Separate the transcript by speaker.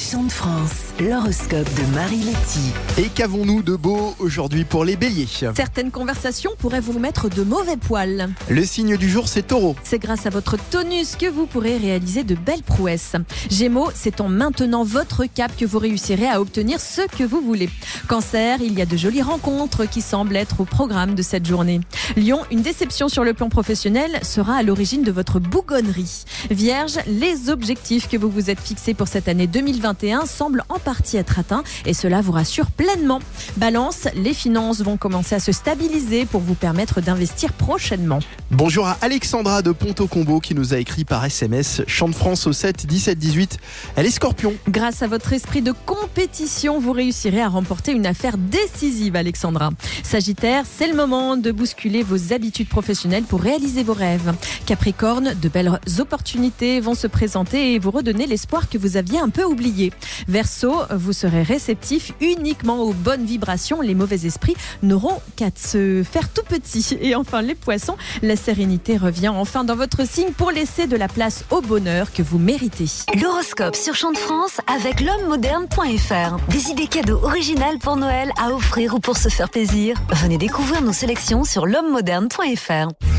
Speaker 1: Chant de France, l'horoscope de Marie Letty.
Speaker 2: Et qu'avons-nous de beau aujourd'hui pour les béliers?
Speaker 3: Certaines conversations pourraient vous mettre de mauvais poils.
Speaker 2: Le signe du jour, c'est Taureau.
Speaker 3: C'est grâce à votre tonus que vous pourrez réaliser de belles prouesses. Gémeaux, c'est en maintenant votre cap que vous réussirez à obtenir ce que vous voulez. Cancer, il y a de jolies rencontres qui semblent être au programme de cette journée. Lion, une déception sur le plan professionnel sera à l'origine de votre bougonnerie. Vierge, les objectifs que vous vous êtes fixés pour cette année 2021 semblent en partie être atteints et cela vous rassure pleinement. Balance, les finances vont commencer à se stabiliser pour vous permettre d'investir prochainement.
Speaker 2: Bonjour à Alexandra de Ponto-Combo qui nous a écrit par SMS Chant de France au 7 17 18. Elle est Scorpion.
Speaker 3: Grâce à votre esprit de compétition, vous réussirez à remporter une affaire décisive, Alexandra. Sagittaire, c'est le moment de bousculer vos habitudes professionnelles pour réaliser vos rêves. Capricorne, de belles opportunités vont se présenter et vous redonner l'espoir que vous aviez un peu oublié. Verseau, vous serez réceptif uniquement aux bonnes vibrations. Les mauvais esprits n'auront qu'à se faire tout petits. Et enfin, les poissons, la sérénité revient enfin dans votre signe pour laisser de la place au bonheur que vous méritez.
Speaker 1: L'horoscope sur Chant de France avec l'homme-moderne.fr. Des idées cadeaux originales pour Noël à offrir ou pour se faire plaisir. Venez découvrir nos sélections sur l'homme-moderne.fr.